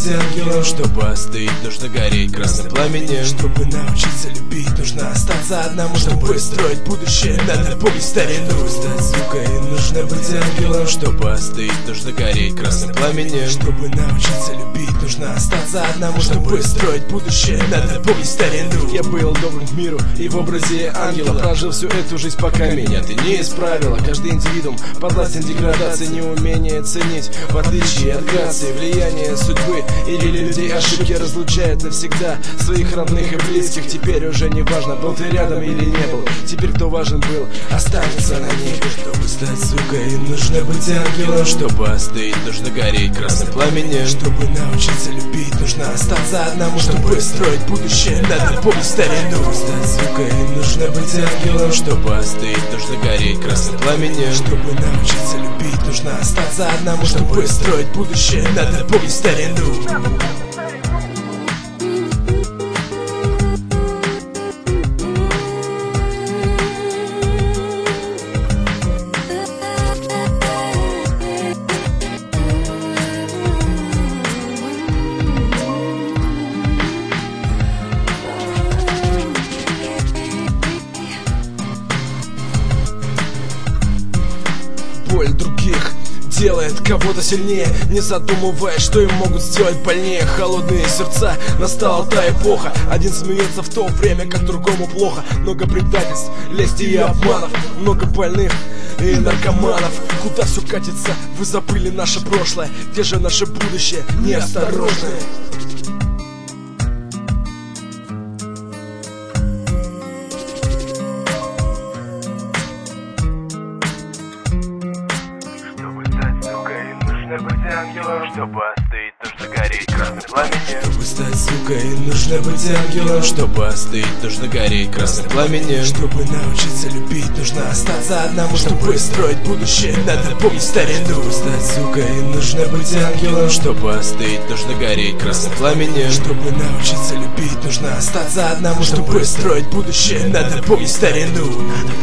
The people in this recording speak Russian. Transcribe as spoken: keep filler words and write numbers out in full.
ангелом. Чтобы остыть, нужно гореть красным пламенем. Чтобы научиться любить, нужно остаться одному. Чтобы строить будущее, надо помнить старину. Чтобы стать сукой, нужно быть ангелом. Чтобы остыть, нужно гореть красным пламенем. Чтобы научиться любить, нужно остаться одному. Чтобы строить будущее, надо помнить старину. Я был добрым к миру и в образе ангела прожил всю эту жизнь, пока меня ты не исправила. Каждый индивидуум подвластен деградации, неумение ценить, в отличие от грации, влияние судьбы или людей. Ошибки разлучают навсегда своих родных и близких. Теперь уже не важно, был ты рядом или не был. Теперь кто важен был, останется на них. Чтобы стать сукой, нужно быть ангелом. Чтобы остыть, нужно гореть красным пламенем. Чтобы научиться любить, нужно остаться одному. Чтобы строить будущее, надо помнить старину. Чтобы стать сукой, нужно быть ангелом. Чтобы остыть, нужно гореть красным пламенем. Чтобы научиться любить, нужно остаться одному. Чтобы строить будущее, надо помнить старину. Боль других делает кого-то сильнее, не задумываясь, что им могут сделать больнее. Холодные сердца, настала та эпоха. Один смеется в то время, как другому плохо. Много предательств, лести и обманов, много больных и наркоманов. Куда все катится? Вы забыли наше прошлое. Где же наше будущее? Неосторожное. Чтобы остыть, нужно гореть красным пламенем. Чтобы стать сукой, нужно быть ангелом. Чтобы остыть, нужно гореть красным пламенем. Чтобы научиться любить, нужно остаться одному. Чтобы строить будущее, надо помнить старину. Чтобы стать сукой, нужно быть ангелом. Чтобы остыть, нужно гореть красным пламенем. Чтобы научиться любить, нужно остаться одному. Чтобы строить будущее, надо помнить старину.